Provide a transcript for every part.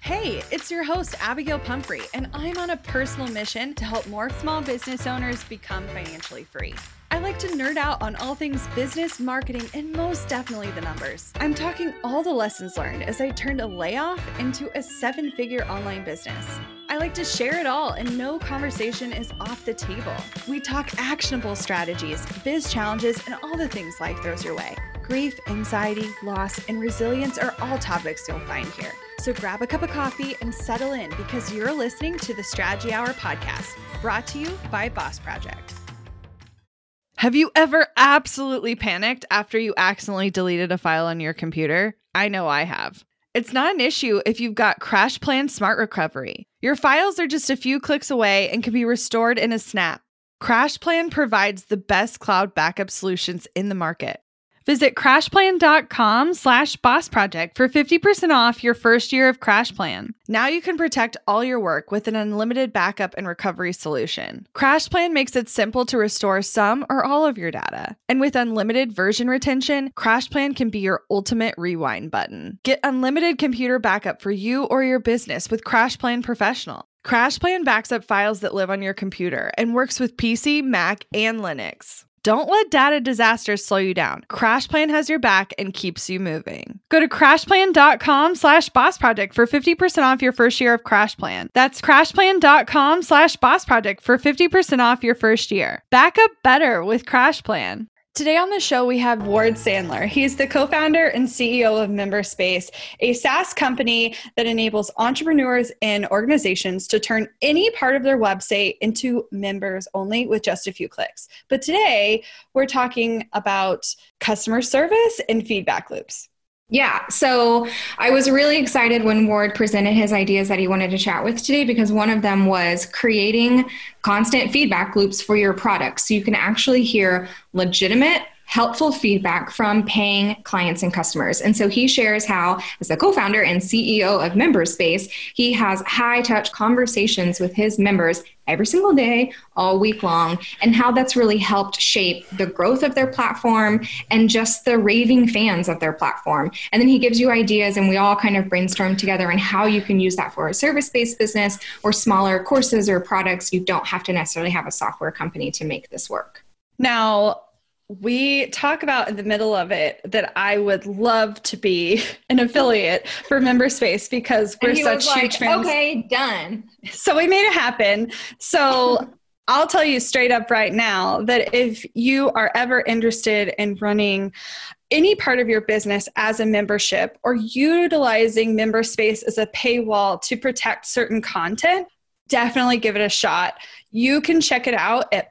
Hey, it's your host, Abigail Pumphrey, and I'm on a personal mission to help more small business owners become financially free. I like to nerd out on all things business, marketing, and most definitely the numbers. I'm talking all the lessons learned as I turned a layoff into a 7-figure online business. I like to share it all, and no conversation is off the table. We talk actionable strategies, biz challenges, and all the things life throws your way. Grief, anxiety, loss, and resilience are all topics you'll find here. So grab a cup of coffee and settle in because you're listening to the Strategy Hour podcast, brought to you by Boss Project. Have you ever absolutely panicked after you accidentally deleted a file on your computer? I know I have. It's not an issue if you've got CrashPlan Smart Recovery. Your files are just a few clicks away and can be restored in a snap. CrashPlan provides the best cloud backup solutions in the market. Visit crashplan.com/bossproject for 50% off your first year of CrashPlan. Now you can protect all your work with an unlimited backup and recovery solution. CrashPlan makes it simple to restore some or all of your data. And with unlimited version retention, CrashPlan can be your ultimate rewind button. Get unlimited computer backup for you or your business with CrashPlan Professional. CrashPlan backs up files that live on your computer and works with PC, Mac, and Linux. Don't let data disasters slow you down. CrashPlan has your back and keeps you moving. Go to crashplan.com/bossproject for 50% off your first year of CrashPlan. That's crashplan.com/bossproject for 50% off your first year. Back up better with CrashPlan. Today on the show, we have Ward Sandler. He's the co-founder and CEO of MemberSpace, a SaaS company that enables entrepreneurs and organizations to turn any part of their website into members only with just a few clicks. But today, we're talking about customer service and feedback loops. Yeah, so I was really excited when Ward presented his ideas that he wanted to chat with today, because one of them was creating constant feedback loops for your products so you can actually hear legitimate, helpful feedback from paying clients and customers. And so he shares how, as the co-founder and CEO of MemberSpace, he has high-touch conversations with his members every single day, all week long, and how that's really helped shape the growth of their platform and just the raving fans of their platform. And then he gives you ideas, and we all kind of brainstorm together on how you can use that for a service-based business or smaller courses or products. You don't have to necessarily have a software company to make this work. Now, we talk about in the middle of it that I would love to be an affiliate for MemberSpace because we're such huge fans. Okay, done. So we made it happen. So I'll tell you straight up right now that if you are ever interested in running any part of your business as a membership or utilizing MemberSpace as a paywall to protect certain content, definitely give it a shot. You can check it out at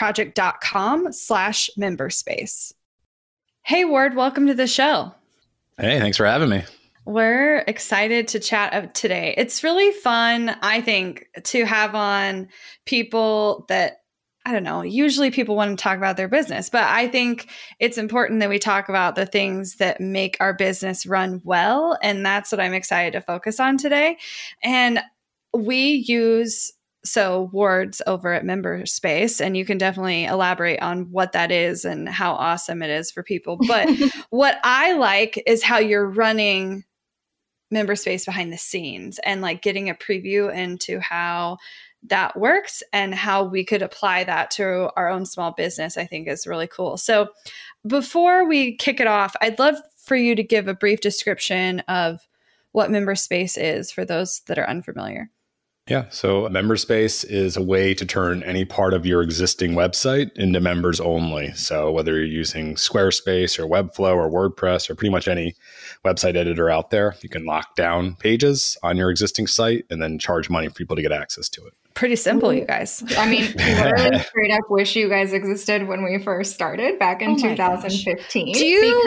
bossproject.com/memberspace. Hey, Ward, welcome to the show. Hey, thanks for having me. We're excited to chat today. It's really fun, I think, to have on people that, I don't know, usually people want to talk about their business, but I think it's important that we talk about the things that make our business run well. And that's what I'm excited to focus on today. And we use Ward's over at MemberSpace, and you can definitely elaborate on what that is and how awesome it is for people. But what I like is how you're running MemberSpace behind the scenes and like getting a preview into how that works and how we could apply that to our own small business, I think is really cool. So before we kick it off, I'd love for you to give a brief description of what MemberSpace is for those that are unfamiliar. Yeah. So MemberSpace is a way to turn any part of your existing website into members only. So whether you're using Squarespace or Webflow or WordPress or pretty much any website editor out there, you can lock down pages on your existing site and then charge money for people to get access to it. Pretty simple, you guys. I mean, literally straight up wish you guys existed when we first started back in 2015. Do you...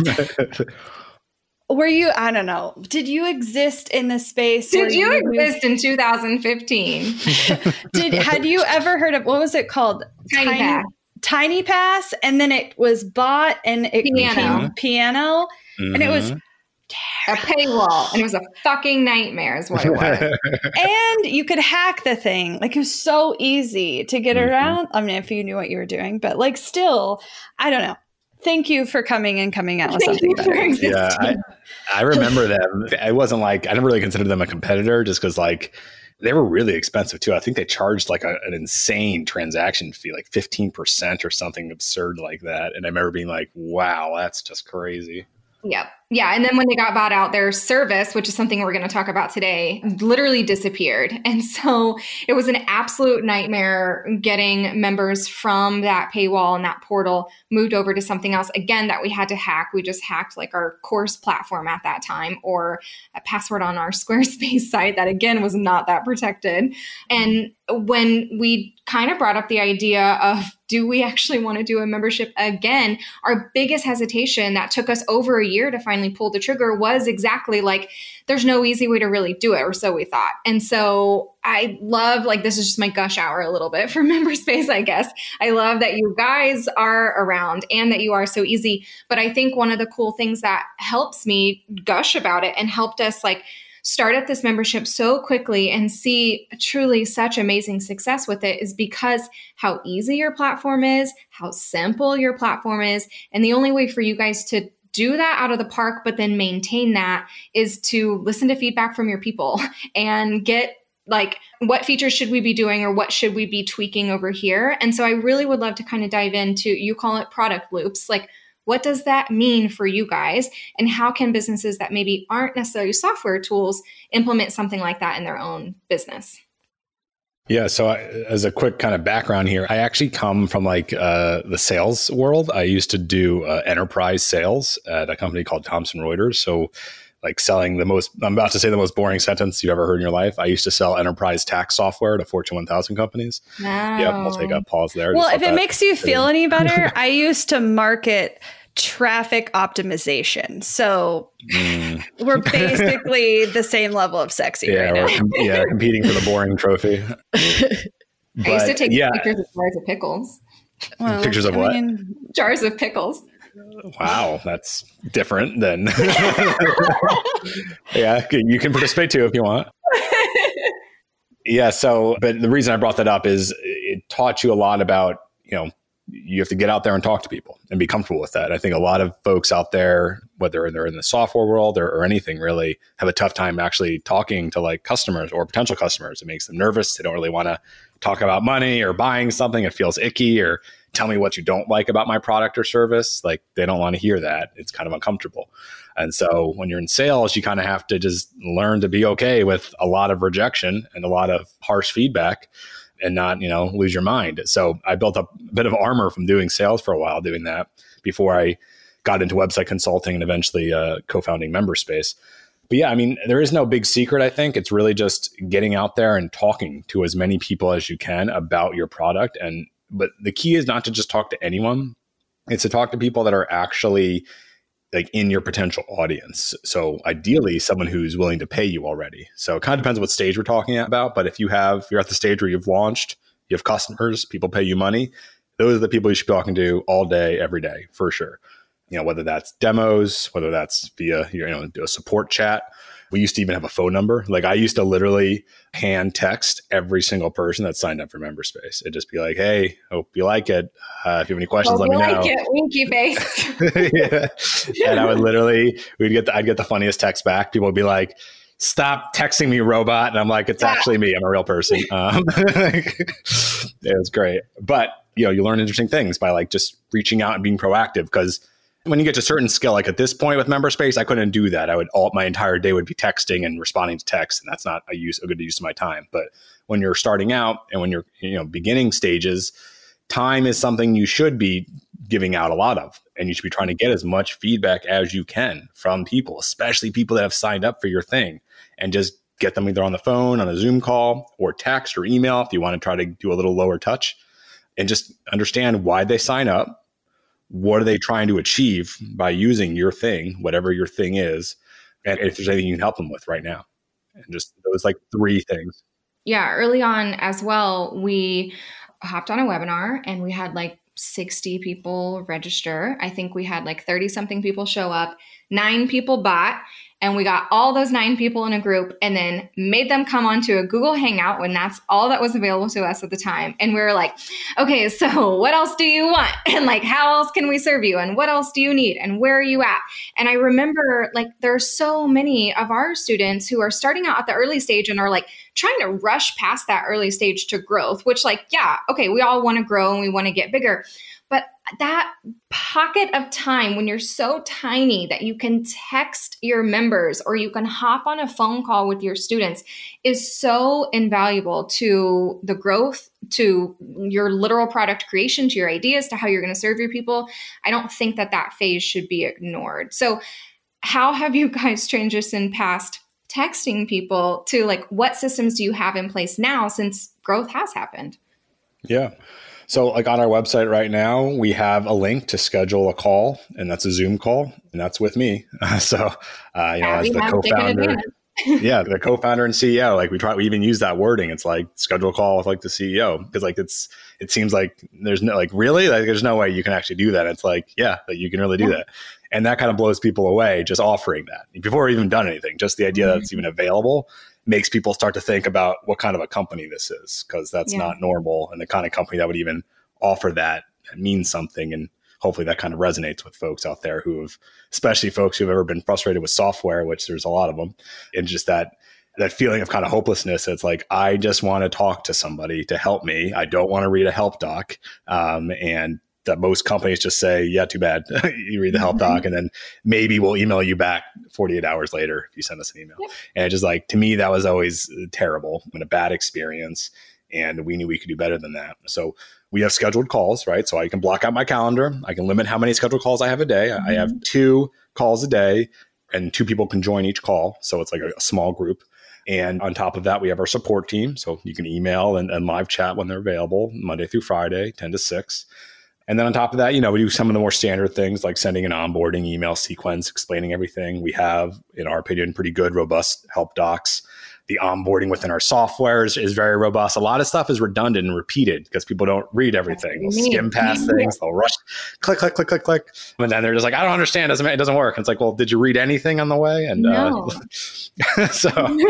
Were you, I don't know, did you exist in the space? Did you exist in 2015? Had you ever heard of, what was it called? Tiny Pass. And then it was bought and it became Piano. Mm-hmm. And it was a paywall. And it was a fucking nightmare is what it was. And you could hack the thing. Like it was so easy to get around. I mean, if you knew what you were doing, but like still, I don't know. Thank you for coming out with something better. Yeah, I remember them. I wasn't like, I didn't really consider them a competitor just because like they were really expensive too. I think they charged like an insane transaction fee, like 15% or something absurd like that. And I remember being like, wow, that's just crazy. Yep. Yeah. And then when they got bought out, their service, which is something we're going to talk about today, literally disappeared. And so it was an absolute nightmare getting members from that paywall and that portal moved over to something else, again, that we had to hack. We just hacked like our course platform at that time, or a password on our Squarespace site that, again, was not that protected. And when we kind of brought up the idea of, do we actually want to do a membership again? Our biggest hesitation that took us over a year to finally pull the trigger was exactly like, there's no easy way to really do it, or so we thought. And so I love, like, this is just my gush hour a little bit for Memberspace, I guess. I love that you guys are around and that you are so easy. But I think one of the cool things that helps me gush about it and helped us like start at this membership so quickly and see truly such amazing success with it is because how easy your platform is, how simple your platform is. And the only way for you guys to do that out of the park, but then maintain that, is to listen to feedback from your people and get like, what features should we be doing or what should we be tweaking over here? And so I really would love to kind of dive into, you call it product loops, like, what does that mean for you guys? And how can businesses that maybe aren't necessarily software tools implement something like that in their own business? Yeah. So as a quick kind of background here, I actually come from like the sales world. I used to do enterprise sales at a company called Thomson Reuters. So like selling I'm about to say the most boring sentence you've ever heard in your life. I used to sell enterprise tax software to Fortune 1000 companies. Wow. Yep. We'll take a pause there. Well, if it makes you feel any better, I used to market traffic optimization. So we're basically the same level of sexy right now. Competing for the boring trophy. I used to take pictures of jars of pickles. Well, pictures of what? Jars of pickles. Wow, that's different than. Yeah, you can participate too if you want. Yeah, but the reason I brought that up is it taught you a lot about, you have to get out there and talk to people and be comfortable with that. I think a lot of folks out there, whether they're in the software world or anything, really have a tough time actually talking to like customers or potential customers. It makes them nervous. They don't really want to talk about money or buying something. It feels icky, or tell me what you don't like about my product or service. Like, they don't want to hear that. It's kind of uncomfortable. And so when you're in sales, you kind of have to just learn to be okay with a lot of rejection and a lot of harsh feedback, and not, lose your mind. So I built up a bit of armor from doing sales for a while, doing that before I got into website consulting and eventually co-founding Memberspace. But yeah, I mean, there is no big secret. I think it's really just getting out there and talking to as many people as you can about your product. But the key is not to just talk to anyone. It's to talk to people that are actually like in your potential audience. So ideally someone who's willing to pay you already. So it kind of depends what stage we're talking about. But if you're at the stage where you've launched, you have customers, people pay you money, those are the people you should be talking to all day, every day, for sure. Whether that's demos, whether that's via, a support chat. We used to even have a phone number. Like, I used to literally hand text every single person that signed up for Memberspace. It'd just be like, hey, hope you like it. If you have any questions, let me know. Like it, winky face. Yeah. And I would literally, I'd get the funniest text back. People would be like, stop texting me, robot. And I'm like, it's actually me. I'm a real person. It was great. But, you learn interesting things by like just reaching out and being proactive, because when you get to a certain skill, like at this point with Memberspace, I couldn't do that. My entire day would be texting and responding to text, and that's not a good use of my time. But when you're starting out and when you're, beginning stages, time is something you should be giving out a lot of, and you should be trying to get as much feedback as you can from people, especially people that have signed up for your thing, and just get them either on the phone, on a Zoom call, or text or email if you want to try to do a little lower touch, and just understand why they sign up. What are they trying to achieve by using your thing, whatever your thing is, and if there's anything you can help them with right now. And just those like 3 things. Yeah, early on as well, we hopped on a webinar and we had like 60 people register. I think we had like 30 something people show up, 9 people bought. And we got all those 9 people in a group and then made them come onto a Google Hangout when that's all that was available to us at the time. And we were like, okay, so what else do you want? And like, how else can we serve you? And what else do you need? And where are you at? And I remember like there are so many of our students who are starting out at the early stage and are like trying to rush past that early stage to growth, which like, yeah, okay, we all want to grow and we want to get bigger. But that pocket of time when you're so tiny that you can text your members or you can hop on a phone call with your students is so invaluable to the growth, to your literal product creation, to your ideas, to how you're going to serve your people. I don't think that phase should be ignored. So how have you guys transitioned past texting people to like, what systems do you have in place now since growth has happened? Yeah. So like on our website right now, we have a link to schedule a call, and that's a Zoom call, and that's with me. As the co-founder, the co-founder and CEO, like we even use that wording. It's like schedule a call with like the CEO, because like it seems like there's no, like, really, like there's no way you can actually do that. It's like, yeah, that you can really do that. And that kind of blows people away, just offering that before we've even done anything. Just the idea that it's even available makes people start to think about what kind of a company this is, because that's not normal. And the kind of company that would even offer that means something. And hopefully that kind of resonates with folks out there especially folks who've ever been frustrated with software, which there's a lot of them, and just that feeling of kind of hopelessness. It's like, I just want to talk to somebody to help me. I don't want to read a help doc. And that most companies just say, yeah, too bad. You read the help doc, and then maybe we'll email you back 48 hours later if you send us an email. Yep. And it just like, to me, that was always terrible and a bad experience. And we knew we could do better than that. So we have scheduled calls, right? So I can block out my calendar. I can limit how many scheduled calls I have a day. I have 2 calls a day, and 2 people can join each call. So it's like a small group. And on top of that, we have our support team. So you can email and live chat when they're available, Monday through Friday, 10 to 6. And then on top of that, we do some of the more standard things like sending an onboarding email sequence, explaining everything. We have, in our opinion, pretty good, robust help docs. The onboarding within our software is very robust. A lot of stuff is redundant and repeated because people don't read everything. They'll skim past things. They'll rush, click. And then they're just like, I don't understand. It doesn't work. And it's like, well, did you read anything on the way? And no. So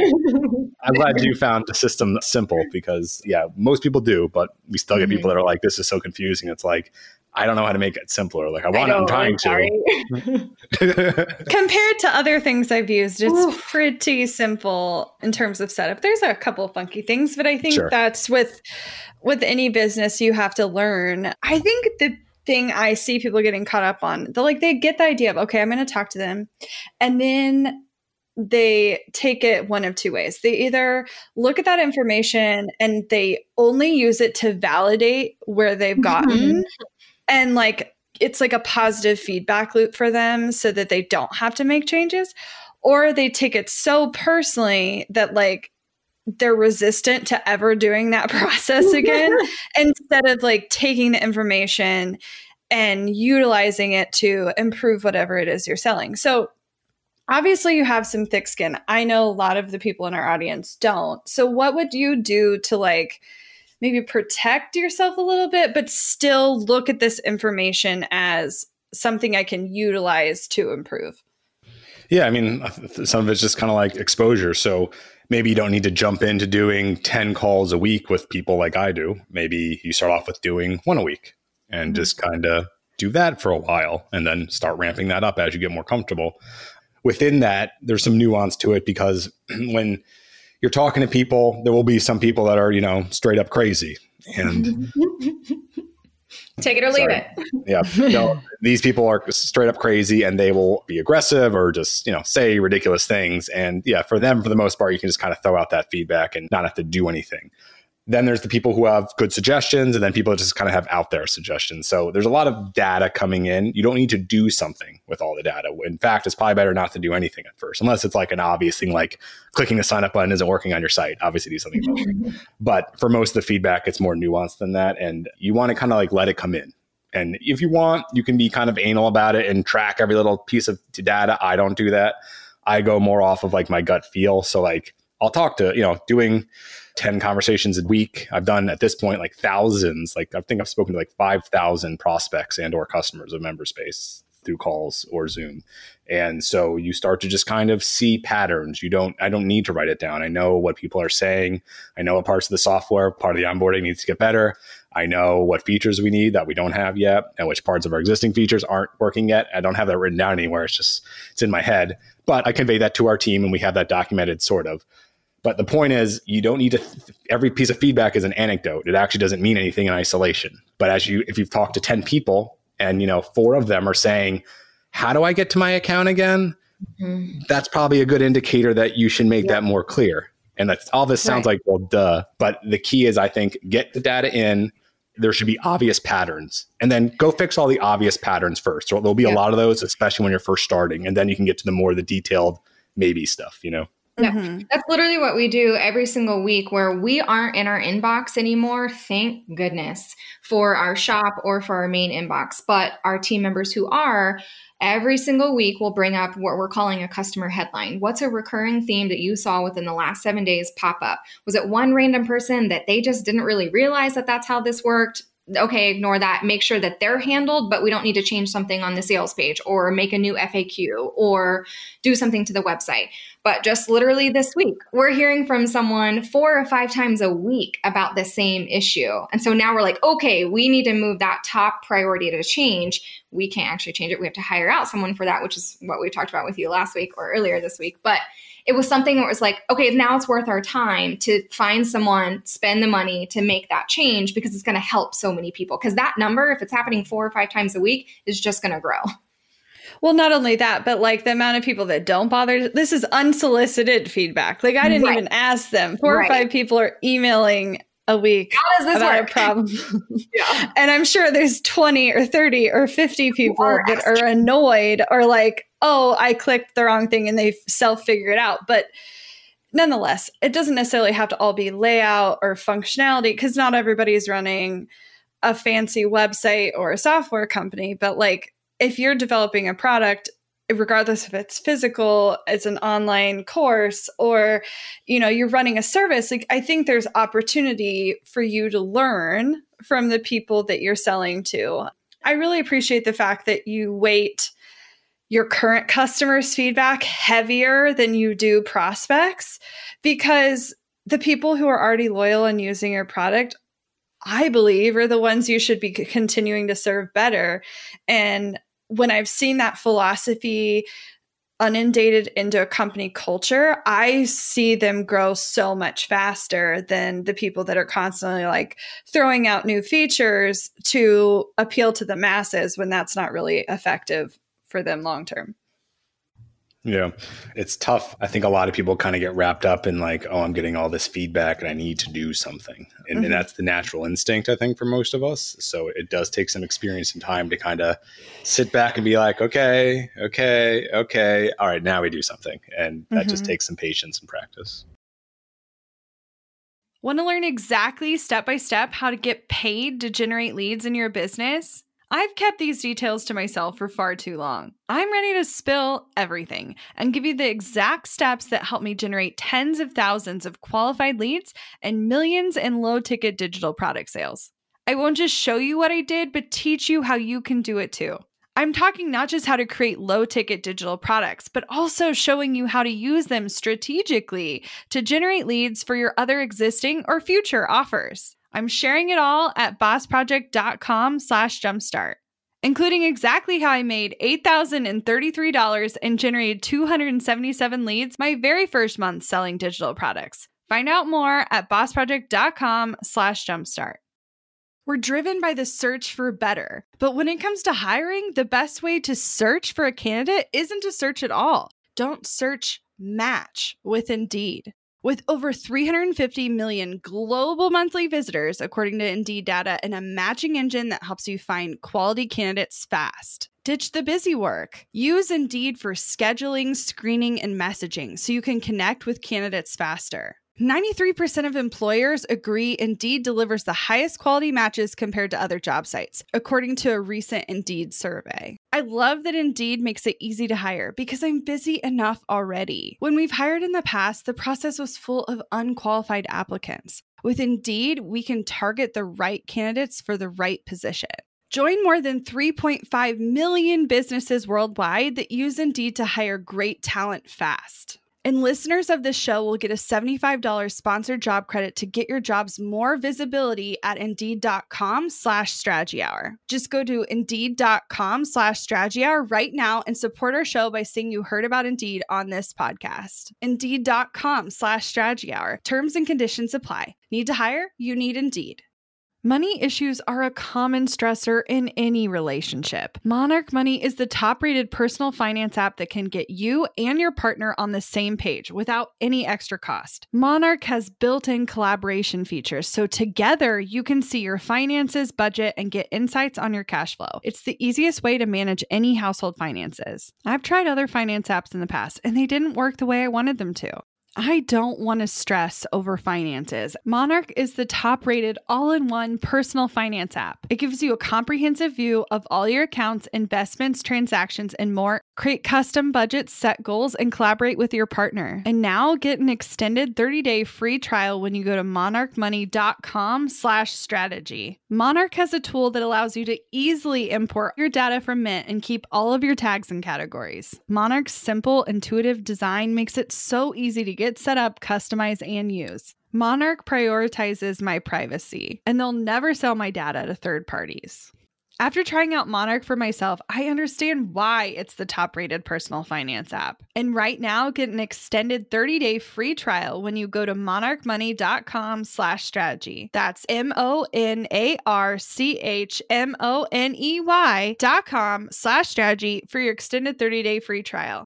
I'm glad you found the system simple, because most people do, but we still get people that are like, this is so confusing. It's like, I don't know how to make it simpler. Like I'm trying to. Compared to other things I've used, it's pretty simple in terms of setup. There's a couple of funky things, but I think that's with any business you have to learn. I think the thing I see people getting caught up on, they get the idea of, okay, I'm going to talk to them, and then they take it one of 2 ways. They either look at that information and they only use it to validate where they've gotten. And it's like a positive feedback loop for them so that they don't have to make changes, or they take it so personally that they're resistant to ever doing that process again, instead of taking the information and utilizing it to improve whatever it is you're selling. So obviously you have some thick skin. I know a lot of the people in our audience don't. So what would you do to maybe protect yourself a little bit, but still look at this information as something I can utilize to improve? Yeah, I mean, some of it's just kind of like exposure. So maybe you don't need to jump into doing 10 calls a week with people like I do. Maybe you start off with doing 1 a week and just kind of do that for a while, and then start ramping that up as you get more comfortable. Within that, there's some nuance to it, because when you're talking to people, there will be some people that are, straight up crazy. And take it or leave it. Yeah. These people are straight up crazy, and they will be aggressive or just, say ridiculous things. And for them, for the most part, you can just kind of throw out that feedback and not have to do anything. Then there's the people who have good suggestions, and then people just kind of have out there suggestions. So there's a lot of data coming in. You don't need to do something with all the data. In fact, it's probably better not to do anything at first, unless it's an obvious thing, like clicking the sign up button isn't working on your site. Obviously do something about it. But for most of the feedback, it's more nuanced than that. And you want to kind of let it come in. And if you want, you can be kind of anal about it and track every little piece of data. I don't do that. I go more off of my gut feel. So I'll talk to, doing 10 conversations a week. I've done at this point thousands. I think I've spoken to 5,000 prospects and or customers of MemberSpace through calls or Zoom. And so you start to just kind of see patterns. I don't need to write it down. I know what people are saying. I know what parts of the software, part of the onboarding needs to get better. I know what features we need that we don't have yet and which parts of our existing features aren't working yet. I don't have that written down anywhere. It's in my head, but I convey that to our team and we have that documented sort of. But the point is, you don't need to, every piece of feedback is an anecdote. It actually doesn't mean anything in isolation. But if you've talked to 10 people and, 4 of them are saying, how do I get to my account again? Mm-hmm. That's probably a good indicator that you should make that more clear. And that's all this sounds like, well, duh. But the key is, I think, get the data in. There should be obvious patterns, and then go fix all the obvious patterns first. So there'll be a lot of those, especially when you're first starting. And then you can get to the detailed maybe stuff, Yeah, that's literally what we do every single week, where we aren't in our inbox anymore, thank goodness, for our shop or for our main inbox. But our team members who are, every single week will bring up what we're calling a customer headline. What's a recurring theme that you saw within the last 7 days pop up? Was it one random person that they just didn't really realize that that's how this worked? Okay, ignore that. Make sure that they're handled, but we don't need to change something on the sales page or make a new FAQ or do something to the website. But just literally this week, we're hearing from someone 4 or 5 times a week about the same issue. And so now we're like, okay, we need to move that top priority to change. We can't actually change it. We have to hire out someone for that, which is what we talked about with you last week or earlier this week. But it was something that was like, okay, now it's worth our time to find someone, spend the money to make that change, because it's going to help so many people. Because that number, if it's happening 4 or 5 times a week, is just going to grow. Well, not only that, but like the amount of people that don't bother. This is unsolicited feedback. Like I didn't even ask them. 4 or 5 people are emailing a week about a problem. And I'm sure there's 20 or 30 or 50 people that are annoyed or like, oh, I clicked the wrong thing, and they self-figure it out. But nonetheless, it doesn't necessarily have to all be layout or functionality, because not everybody is running a fancy website or a software company. But like, if you're developing a product, regardless if it's physical, it's an online course, or, you're running a service, like I think there's opportunity for you to learn from the people that you're selling to. I really appreciate the fact that you weight your current customers' feedback heavier than you do prospects, because the people who are already loyal and using your product, I believe, are the ones you should be continuing to serve better. And when I've seen that philosophy inundated into a company culture, I see them grow so much faster than the people that are constantly like throwing out new features to appeal to the masses, when that's not really effective for them long term. Yeah, it's tough. I think a lot of people kind of get wrapped up in like, oh, I'm getting all this feedback and I need to do something. And that's the natural instinct, I think, for most of us. So it does take some experience and time to kind of sit back and be like, okay. All right, now we do something. And that just takes some patience and practice. Want to learn exactly step by step how to get paid to generate leads in your business? I've kept these details to myself for far too long. I'm ready to spill everything and give you the exact steps that help me generate tens of thousands of qualified leads and millions in low-ticket digital product sales. I won't just show you what I did, but teach you how you can do it too. I'm talking not just how to create low-ticket digital products, but also showing you how to use them strategically to generate leads for your other existing or future offers. I'm sharing it all at bossproject.com/jumpstart, including exactly how I made $8,033 and generated 277 leads my very first month selling digital products. Find out more at bossproject.com/jumpstart. We're driven by the search for better, but when it comes to hiring, the best way to search for a candidate isn't to search at all. Don't search, match with Indeed. With over 350 million global monthly visitors, according to Indeed data, and a matching engine that helps you find quality candidates fast. Ditch the busy work. Use Indeed for scheduling, screening, and messaging so you can connect with candidates faster. 93% of employers agree Indeed delivers the highest quality matches compared to other job sites, according to a recent Indeed survey. I love that Indeed makes it easy to hire because I'm busy enough already. When we've hired in the past, the process was full of unqualified applicants. With Indeed, we can target the right candidates for the right position. Join more than 3.5 million businesses worldwide that use Indeed to hire great talent fast. And listeners of this show will get a $75 sponsored job credit to get your jobs more visibility at Indeed.com/Strategy Hour. Just go to Indeed.com/Strategy Hour right now and support our show by saying you heard about Indeed on this podcast. Indeed.com/Strategy Hour. Terms and conditions apply. Need to hire? You need Indeed. Money issues are a common stressor in any relationship. Monarch Money is the top-rated personal finance app that can get you and your partner on the same page without any extra cost. Monarch has built-in collaboration features, so together you can see your finances, budget, and get insights on your cash flow. It's the easiest way to manage any household finances. I've tried other finance apps in the past, and they didn't work the way I wanted them to. I don't want to stress over finances. Monarch is the top-rated all-in-one personal finance app. It gives you a comprehensive view of all your accounts, investments, transactions, and more. Create custom budgets, set goals, and collaborate with your partner. And now get an extended 30-day free trial when you go to monarchmoney.com/strategy. Monarch has a tool that allows you to easily import your data from Mint and keep all of your tags and categories. Monarch's simple, intuitive design makes it so easy to get set up, customize, and use. Monarch prioritizes my privacy, and they'll never sell my data to third parties. After trying out Monarch for myself, I understand why it's the top-rated personal finance app. And right now, get an extended 30-day free trial when you go to monarchmoney.com/strategy. That's MONARCHMONEY.com/strategy for your extended 30-day free trial.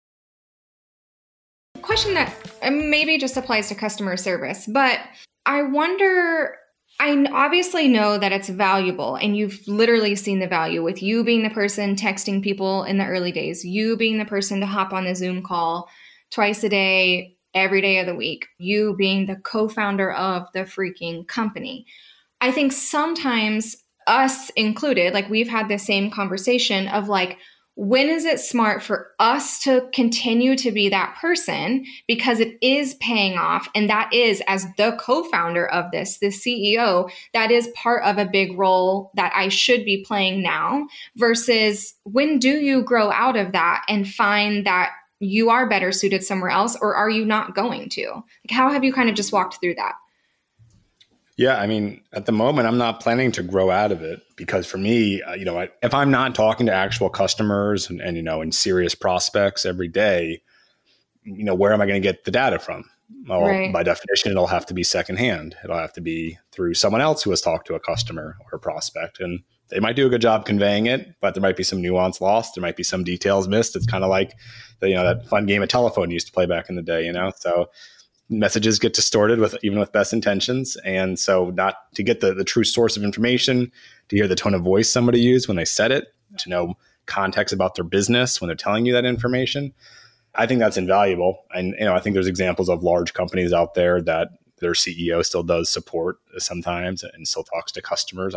Question that maybe just applies to customer service, but I wonder, I obviously know that it's valuable and you've literally seen the value with you being the person texting people in the early days, you being the person to hop on the Zoom call twice a day, every day of the week, you being the co-founder of the freaking company. I think sometimes us included, like we've had the same conversation of like, when is it smart for us to continue to be that person because it is paying off? And that is, as the co-founder of this, the CEO, that is part of a big role that I should be playing now versus when do you grow out of that and find that you are better suited somewhere else, or are you not going to? Like, how have you kind of just walked through that? Yeah, I mean, at the moment, I'm not planning to grow out of it because for me, if I'm not talking to actual customers and and serious prospects every day, where am I going to get the data from? Well, right. By definition, it'll have to be secondhand. It'll have to be through someone else who has talked to a customer or a prospect. And they might do a good job conveying it, but there might be some nuance lost. There might be some details missed. It's kind of like that fun game of telephone you used to play back in the day, So messages get distorted even with best intentions. And so not to get the true source of information, to hear the tone of voice somebody used when they said it, to know context about their business when they're telling you that information, I think that's invaluable. And, I think there's examples of large companies out there that their CEO still does support sometimes and still talks to customers.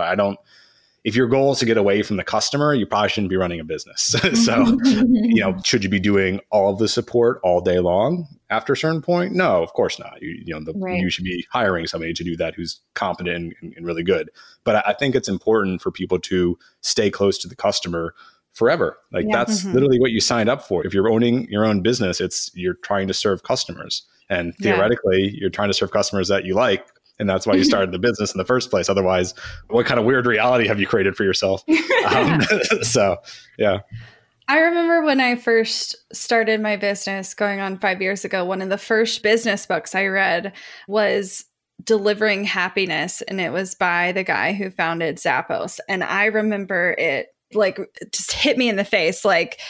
If your goal is to get away from the customer, you probably shouldn't be running a business. So, should you be doing all of the support all day long after a certain point? No, of course not. Right. You should be hiring somebody to do that who's competent and really good. But I think it's important for people to stay close to the customer forever. That's literally what you signed up for. If you're owning your own business, you're trying to serve customers. And theoretically, you're trying to serve customers that you like. And that's why you started the business in the first place. Otherwise, what kind of weird reality have you created for yourself? So, yeah. I remember when I first started my business going on 5 years ago, one of the first business books I read was Delivering Happiness. And it was by the guy who founded Zappos. And I remember it just hit me in the face,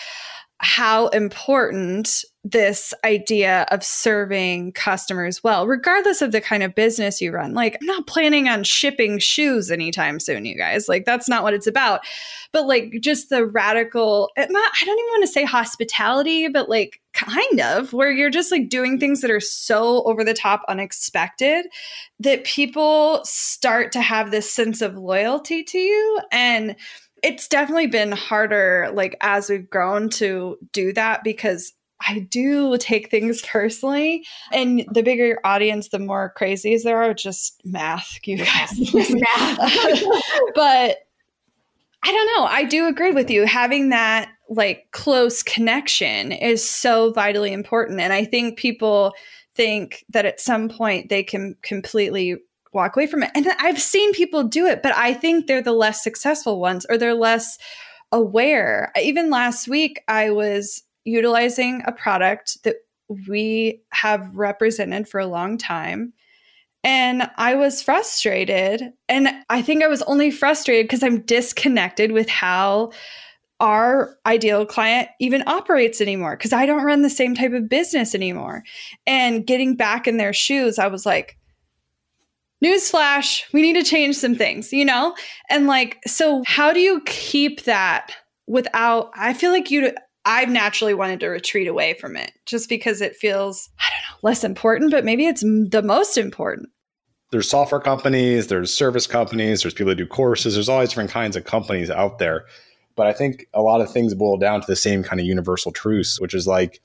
how important this idea of serving customers well, regardless of the kind of business you run. I'm not planning on shipping shoes anytime soon, you guys. That's not what it's about. But just the radical, I don't even want to say hospitality, but kind of where you're just doing things that are so over the top unexpected that people start to have this sense of loyalty to you. And it's definitely been harder, as we've grown to do that because I do take things personally. And the bigger your audience, the more crazies there are. Just math, you guys. Math. But I don't know. I do agree with you. Having that like close connection is so vitally important. And I think people think that at some point they can completely walk away from it. And I've seen people do it, but I think they're the less successful ones, or they're less aware. Even last week, I was utilizing a product that we have represented for a long time. And I was frustrated. And I think I was only frustrated because I'm disconnected with how our ideal client even operates anymore, because I don't run the same type of business anymore. And getting back in their shoes, I was like, newsflash, we need to change some things, you know? And like, so how do you keep that without, I feel like I've naturally wanted to retreat away from it just because it feels, I don't know, less important, but maybe it's the most important. There's software companies, there's service companies, there's people that do courses, there's all these different kinds of companies out there. But I think a lot of things boil down to the same kind of universal truths, which is like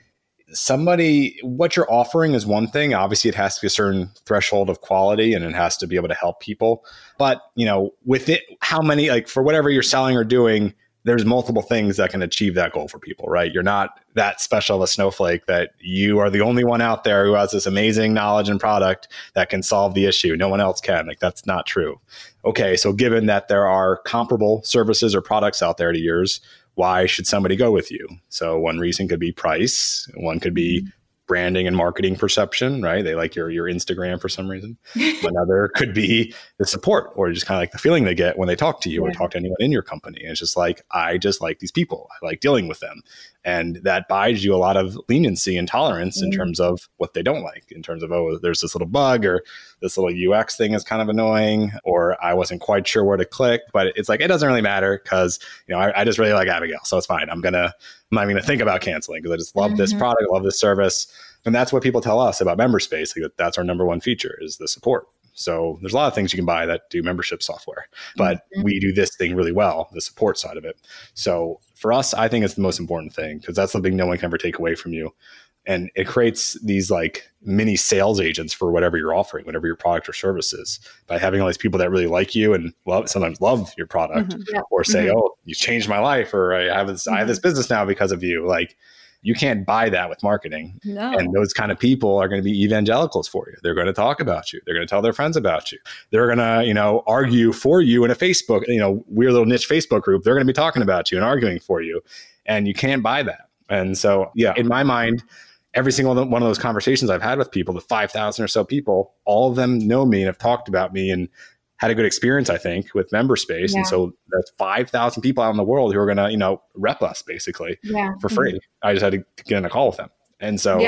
what you're offering is one thing. Obviously, it has to be a certain threshold of quality and it has to be able to help people. But, with it, how many, like for whatever you're selling or doing, there's multiple things that can achieve that goal for people, right? You're not that special of a snowflake that you are the only one out there who has this amazing knowledge and product that can solve the issue. No one else can. Like, that's not true. Okay, so given that there are comparable services or products out there to yours, why should somebody go with you? So one reason could be price. One could be branding and marketing perception, right? They like your Instagram for some reason. Another could be the support, or just kind of like the feeling they get when they talk to you or talk to anyone in your company. And it's just like, I just like these people. I like dealing with them. And that buys you a lot of leniency and tolerance in terms of what they don't like, in terms of, oh, there's this little bug, or this little UX thing is kind of annoying, or I wasn't quite sure where to click. But it's like, it doesn't really matter because, I just really like Abigail. So it's fine. I'm not going to think about canceling because I just love this product, I love this service. And that's what people tell us about MemberSpace. Like, that's our number one feature is the support. So there's a lot of things you can buy that do membership software, but we do this thing really well, the support side of it. So for us, I think it's the most important thing because that's something no one can ever take away from you. And it creates these like mini sales agents for whatever you're offering, whatever your product or service is, by having all these people that really like you and sometimes love your product or say, oh, you changed my life, or I have this business now because of you. Like, you can't buy that with marketing. No. And those kind of people are going to be evangelicals for you. They're going to talk about you. They're going to tell their friends about you. They're going to, argue for you in a Facebook, weird little niche Facebook group. They're going to be talking about you and arguing for you. And you can't buy that. And so, in my mind, every single one of those conversations I've had with people, the 5,000 or so people, all of them know me and have talked about me and had a good experience, I think, with MemberSpace. Yeah. And so that's 5,000 people out in the world who are going to, rep us basically for free. I just had to get in a call with them. And so,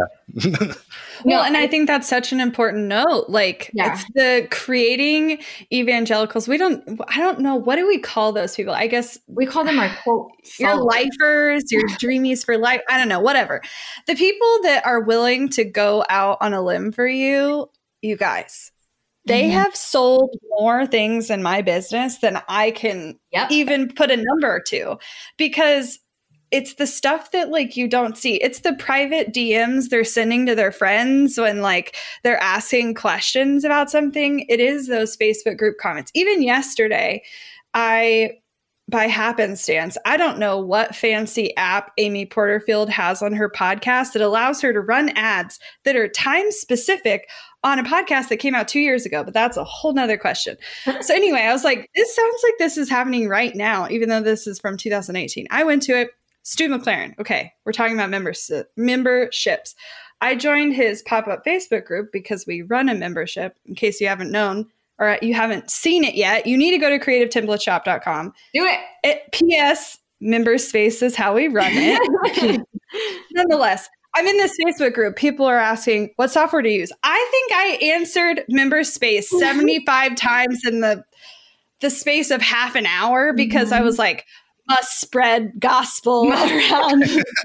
Well, and I think that's such an important note. Like, it's the creating evangelicals. I don't know. What do we call those people? I guess we call them our quote, your lifers, your dreamies for life. I don't know, whatever. The people that are willing to go out on a limb for you guys. They have sold more things in my business than I can even put a number to, because it's the stuff that like you don't see. It's the private DMs they're sending to their friends when like they're asking questions about something. It is those Facebook group comments. Even yesterday, by happenstance, I don't know what fancy app Amy Porterfield has on her podcast that allows her to run ads that are time specific on a podcast that came out 2 years ago, but that's a whole nother question. So anyway, I was like, this sounds like this is happening right now, even though this is from 2018. I went to it. Stu McLaren. Okay, we're talking about memberships. I joined his pop-up Facebook group because we run a membership. In case you haven't known or you haven't seen it yet, you need to go to creativetemplateshop.com. Do it. P.S. MemberSpace is how we run it. Nonetheless, I'm in this Facebook group. People are asking what software to use. I think I answered MemberSpace 75 times in the space of half an hour because I was like, must spread gospel around.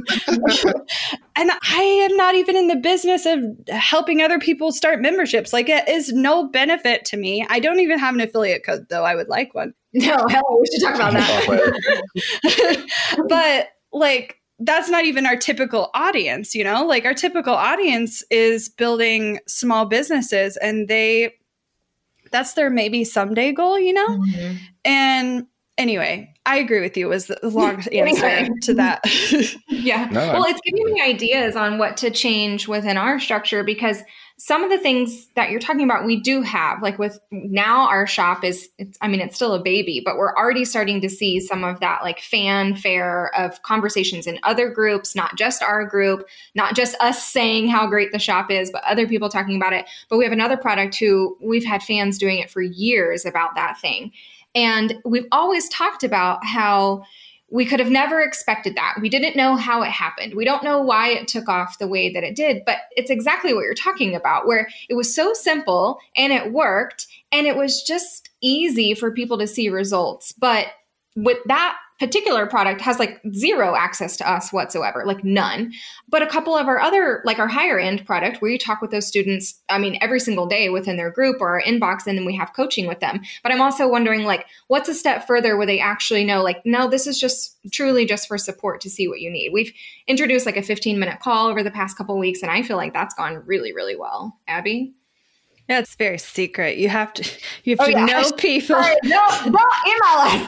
And I am not even in the business of helping other people start memberships. Like, it is no benefit to me. I don't even have an affiliate code, though. I would like one. No, hell, we should talk about that. But like, that's not even our typical audience, like our typical audience is building small businesses and that's their maybe someday goal, Anyway, I agree with you was the long answer to that. Yeah. No, Well, it's giving me ideas on what to change within our structure, because some of the things that you're talking about, we do have, like with now our shop it's still a baby, but we're already starting to see some of that like fanfare of conversations in other groups, not just our group, not just us saying how great the shop is, but other people talking about it. But we have another product who we've had fans doing it for years about that thing. And we've always talked about how we could have never expected that. We didn't know how it happened. We don't know why it took off the way that it did, but it's exactly what you're talking about, where it was so simple and it worked and it was just easy for people to see results. But with that particular product has like zero access to us whatsoever, like none. But a couple of our other, like our higher end product, where you talk with those students, every single day within their group or our inbox, and then we have coaching with them. But I'm also wondering, like, what's a step further where they actually know, like, no, this is just truly just for support to see what you need. We've introduced like a 15-minute call over the past couple of weeks, and I feel like that's gone really, really well. Abby? Yeah, it's very secret. You have to know people. No, don't email us.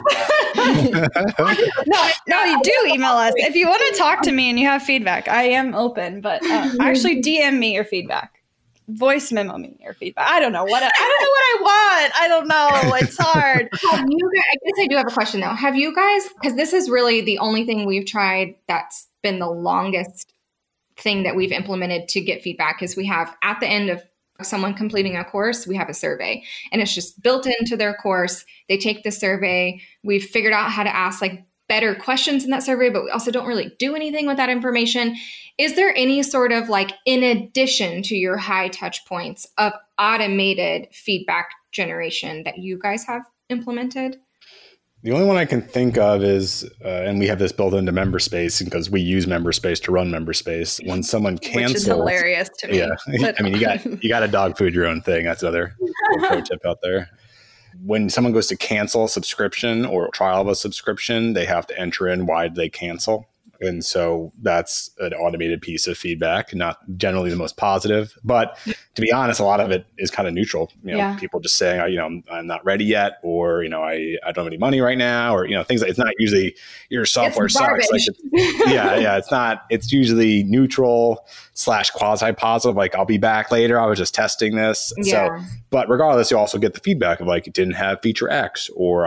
No, you do email us. If you want to talk to me and you have feedback, I am open, but actually DM me your feedback. Voice memo me your feedback. I don't know what I want. I don't know. It's hard. I guess I do have a question though. Have you guys, because this is really the only thing we've tried that's been the longest thing that we've implemented to get feedback, is we have at the end of someone completing a course, we have a survey, and it's just built into their course. They take the survey. We've figured out how to ask like better questions in that survey, but we also don't really do anything with that information. Is there any sort of like, in addition to your high touch points, of automated feedback generation that you guys have implemented? The only one I can think of is, and we have this built into MemberSpace because we use MemberSpace to run MemberSpace. When someone cancels, which is hilarious to me. Yeah, you got to dog food your own thing. That's another pro tip out there. When someone goes to cancel a subscription or trial of a subscription, they have to enter in why they cancel. And so that's an automated piece of feedback, not generally the most positive. But to be honest, a lot of it is kind of neutral. People just saying, I'm not ready yet, or, I don't have any money right now, or, things like, it's not usually your software sucks. Like it's not, it's usually neutral / quasi positive. Like, I'll be back later. I was just testing this. Yeah. So, but regardless, you also get the feedback of like, it didn't have feature X, or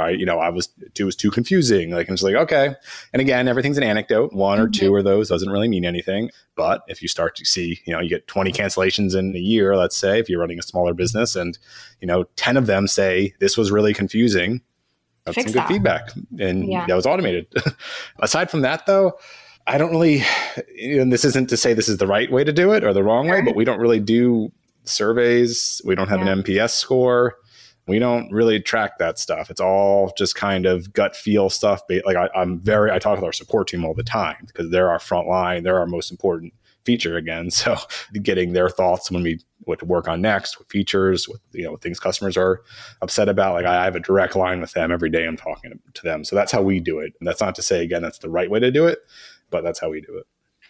it was too confusing. Like, I'm just like, okay. And again, everything's an anecdote. One or two of those doesn't really mean anything. But if you start to see, you get 20 cancellations in a year, let's say, if you're running a smaller business, and, 10 of them say this was really confusing, that's some good feedback. And that was automated. Aside from that, though, I don't really, and this isn't to say this is the right way to do it or the wrong way, but we don't really do surveys. We don't have an NPS score. We don't really track that stuff. It's all just kind of gut feel stuff. Like I talk with our support team all the time because they're our front line. They're our most important feature again. So getting their thoughts when we what to work on next with features, with things customers are upset about. Like I have a direct line with them every day. I'm talking to them. So that's how we do it. And that's not to say again that's the right way to do it, but that's how we do it.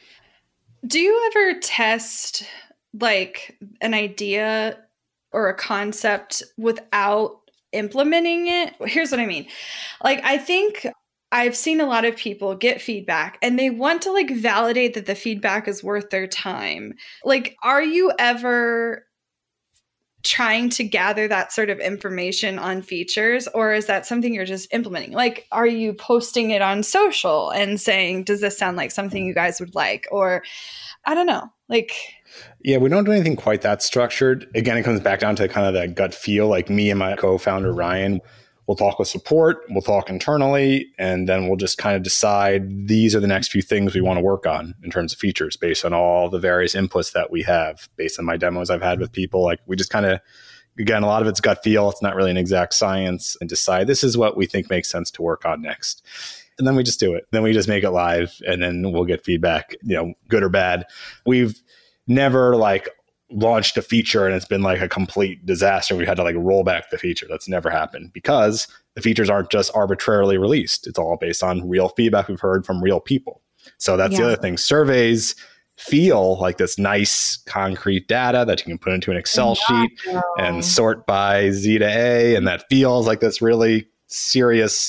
Do you ever test like an idea or a concept without implementing it? Here's what I mean. Like, I think I've seen a lot of people get feedback and they want to like validate that the feedback is worth their time. Like, are you ever trying to gather that sort of information on features, or is that something you're just implementing? Like, are you posting it on social and saying, does this sound like something you guys would like? Or I don't know, like... Yeah, we don't do anything quite that structured. Again, it comes back down to kind of that gut feel. Like me and my co-founder, Ryan, we'll talk with support, we'll talk internally, and then we'll just kind of decide these are the next few things we want to work on in terms of features based on all the various inputs that we have, based on my demos I've had with people. Like we just kind of, again, a lot of it's gut feel. It's not really an exact science, and decide this is what we think makes sense to work on next. And then we just do it. Then we just make it live, and then we'll get feedback, good or bad. We've never like launched a feature and it's been like a complete disaster. We had to like roll back the feature. That's never happened because the features aren't just arbitrarily released. It's all based on real feedback we've heard from real people. So that's the other thing. Surveys feel like this nice concrete data that you can put into an Excel sheet and sort by Z to A. And that feels like this really serious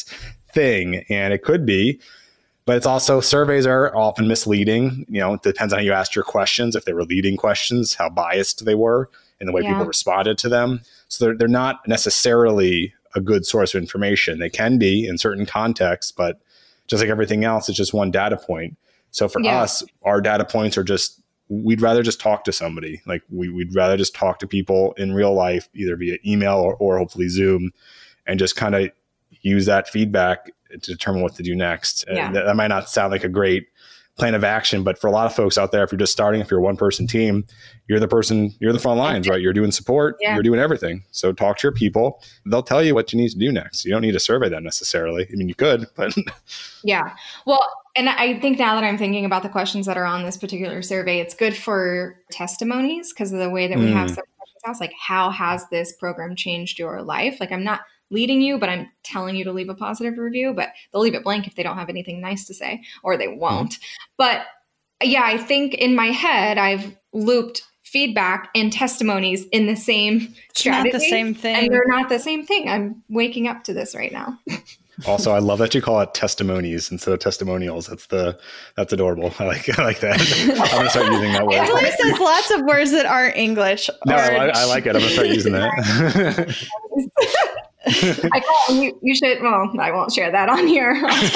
thing. And it could be, but it's also, surveys are often misleading. It depends on how you asked your questions. If they were leading questions, how biased they were in the way people responded to them. So they're not necessarily a good source of information. They can be in certain contexts, but just like everything else, it's just one data point. So for us, our data points are just, we'd rather just talk to somebody. Like we'd rather just talk to people in real life, either via email or hopefully Zoom, and just kind of use that feedback to determine what to do next. And that might not sound like a great plan of action, but for a lot of folks out there, if you're just starting, if you're a one-person team, you're the front lines, right? You're doing support, you're doing everything. So talk to your people. They'll tell you what you need to do next. You don't need to survey them necessarily. I mean, you could, but. Yeah. Well, and I think now that I'm thinking about the questions that are on this particular survey, it's good for testimonies because of the way that we have some questions asked, like, how has this program changed your life? Like, I'm not leading you, but I'm telling you to leave a positive review, but they'll leave it blank if they don't have anything nice to say, or they won't. But yeah, I think in my head, I've looped feedback and testimonies in the same strategy. Not the same thing. And they're not the same thing. I'm waking up to this right now. Also, I love that you call it testimonies instead of testimonials. That's adorable. I like that. I'm gonna start using that word. Emily says lots of words that aren't English. No, I like it. I'm gonna start using that. You should. Well, I won't share that on here.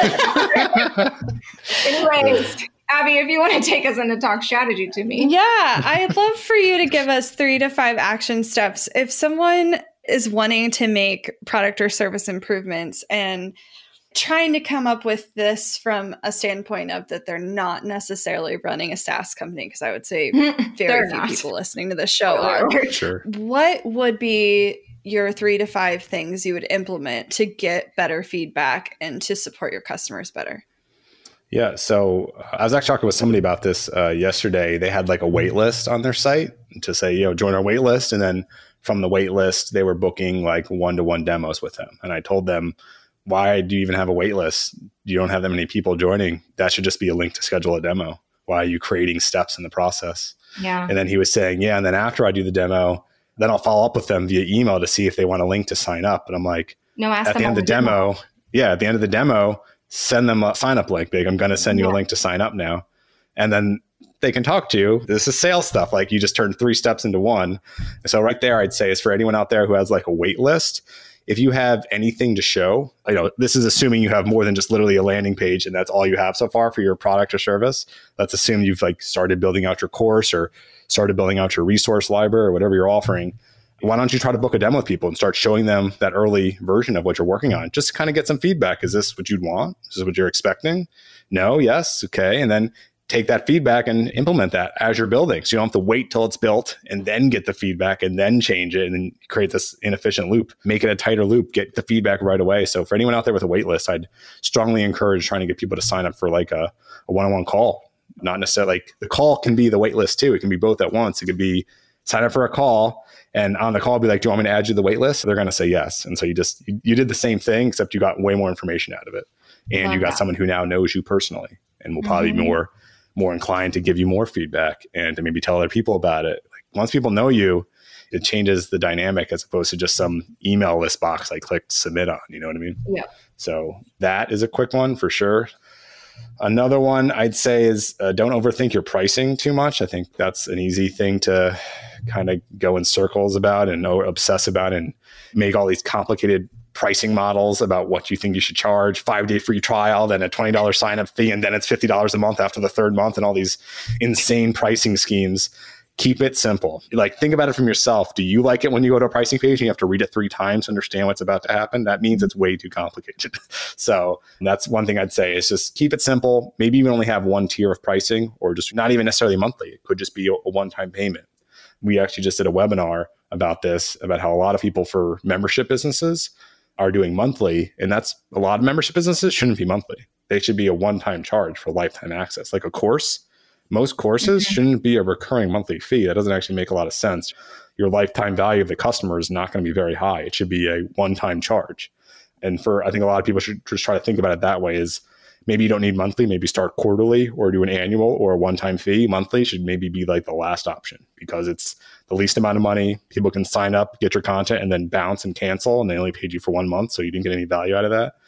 Anyways, Abby, if you want to take us into talk strategy to me. Yeah, I'd love for you to give us 3 to 5 action steps. If someone is wanting to make product or service improvements and trying to come up with this from a standpoint of that they're not necessarily running a SaaS company, because I would say very few people listening to this show are. Sure. What would be your 3 to 5 things you would implement to get better feedback and to support your customers better? Yeah. So I was actually talking with somebody about this yesterday. They had like a wait list on their site to say, join our wait list. And then from the wait list, they were booking like 1-to-1 demos with them. And I told them, why do you even have a wait list? You don't have that many people joining. That should just be a link to schedule a demo. Why are you creating steps in the process? Yeah. And then he was saying, and then after I do the demo, then I'll follow up with them via email to see if they want a link to sign up. And I'm like, no, ask at them the end of the demo. Yeah. At the end of the demo, send them a sign up link. I'm going to send you a link to sign up now. And then they can talk to you. This is sales stuff. Like you just turned 3 steps into 1. So right there, I'd say is for anyone out there who has like a wait list, if you have anything to show, this is assuming you have more than just literally a landing page and that's all you have so far for your product or service. Let's assume you've like started building out your course or started building out your resource library or whatever you're offering. Why don't you try to book a demo with people and start showing them that early version of what you're working on? Just to kind of get some feedback. Is this what you'd want? Is this what you're expecting? No, yes, okay. And then take that feedback and implement that as you're building. So you don't have to wait till it's built and then get the feedback and then change it and then create this inefficient loop. Make it a tighter loop, get the feedback right away. So for anyone out there with a wait list, I'd strongly encourage trying to get people to sign up for like a one-on-one call. Not necessarily like the call can be the wait list too. It can be both at once. It could be sign up for a call and on the call be like, do you want me to add you to the wait list? They're going to say yes. And so you did the same thing, except you got way more information out of it. And you got someone who now knows you personally and will probably be more inclined to give you more feedback and to maybe tell other people about it. Like once people know you, it changes the dynamic as opposed to just some email list box I clicked submit on. You know what I mean? Yeah. So that is a quick one for sure. Another one I'd say is don't overthink your pricing too much. I think that's an easy thing to kind of go in circles about and obsess about and make all these complicated pricing models about what you think you should charge, 5-day free trial, then a $20 sign-up fee, and then it's $50 a month after the 3rd month and all these insane pricing schemes. Keep it simple. Like think about it from yourself. Do you like it when you go to a pricing page and you have to read it 3 times to understand what's about to happen? That means it's way too complicated. So that's one thing I'd say is just keep it simple. Maybe even only have 1 tier of pricing or just not even necessarily monthly. It could just be a one-time payment. We actually just did a webinar about this, about how a lot of people for membership businesses are doing monthly. And that's a lot of membership businesses shouldn't be monthly. They should be a one-time charge for lifetime access. Like a course, most courses shouldn't be a recurring monthly fee. That doesn't actually make a lot of sense. Your lifetime value of the customer is not going to be very high. It should be a one-time charge. And I think a lot of people should just try to think about it that way is maybe you don't need monthly, maybe start quarterly or do an annual or a one-time fee. Monthly should maybe be like the last option because it's the least amount of money. People can sign up, get your content, and then bounce and cancel, and they only paid you for 1 month, so you didn't get any value out of that.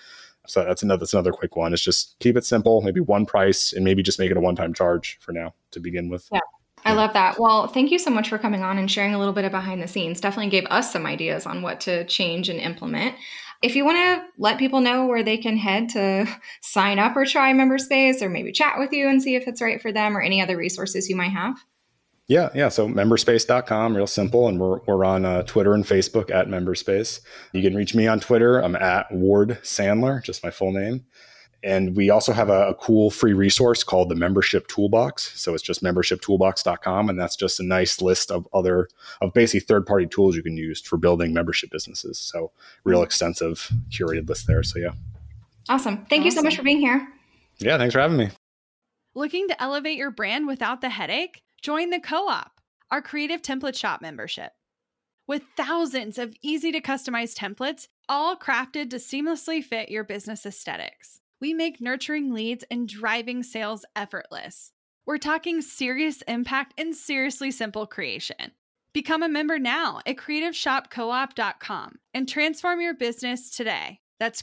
So that's another quick one. It's just keep it simple, maybe one price, and maybe just make it a one-time charge for now to begin with. Yeah. I love that. Well, thank you so much for coming on and sharing a little bit of behind the scenes. Definitely gave us some ideas on what to change and implement. If you want to let people know where they can head to sign up or try MemberSpace, or maybe chat with you and see if it's right for them, or any other resources you might have. Yeah. So memberspace.com, real simple. And we're on Twitter and Facebook at Memberspace. You can reach me on Twitter. I'm at Ward Sandler, just my full name. And we also have a cool free resource called the Membership Toolbox. So it's just membershiptoolbox.com. And that's just a nice list of basically third-party tools you can use for building membership businesses. So real extensive curated list there. So yeah. Awesome. Thank you so much for being here. Yeah, thanks for having me. Looking to elevate your brand without the headache? Join the Co-op, our creative template shop membership. With thousands of easy to customize templates, all crafted to seamlessly fit your business aesthetics, we make nurturing leads and driving sales effortless. We're talking serious impact and seriously simple creation. Become a member now at creativeshopcoop.com and transform your business today. That's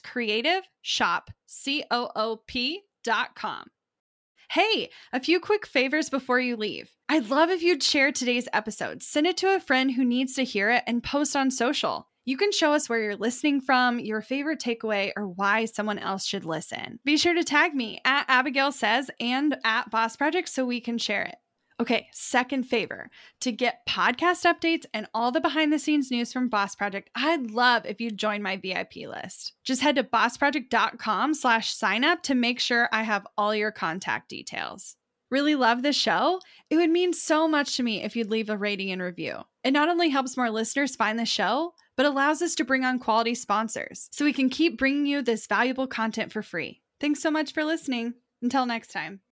creativeshopcoop.com. Hey, a few quick favors before you leave. I'd love if you'd share today's episode, send it to a friend who needs to hear it, and post on social. You can show us where you're listening from, your favorite takeaway, or why someone else should listen. Be sure to tag me at Abigail Says and at Boss Project so we can share it. Okay, second favor. To get podcast updates and all the behind the scenes news from Boss Project, I'd love if you'd join my VIP list. Just head to bossproject.com/sign up to make sure I have all your contact details. Really love the show? It would mean so much to me if you'd leave a rating and review. It not only helps more listeners find the show, but allows us to bring on quality sponsors so we can keep bringing you this valuable content for free. Thanks so much for listening. Until next time.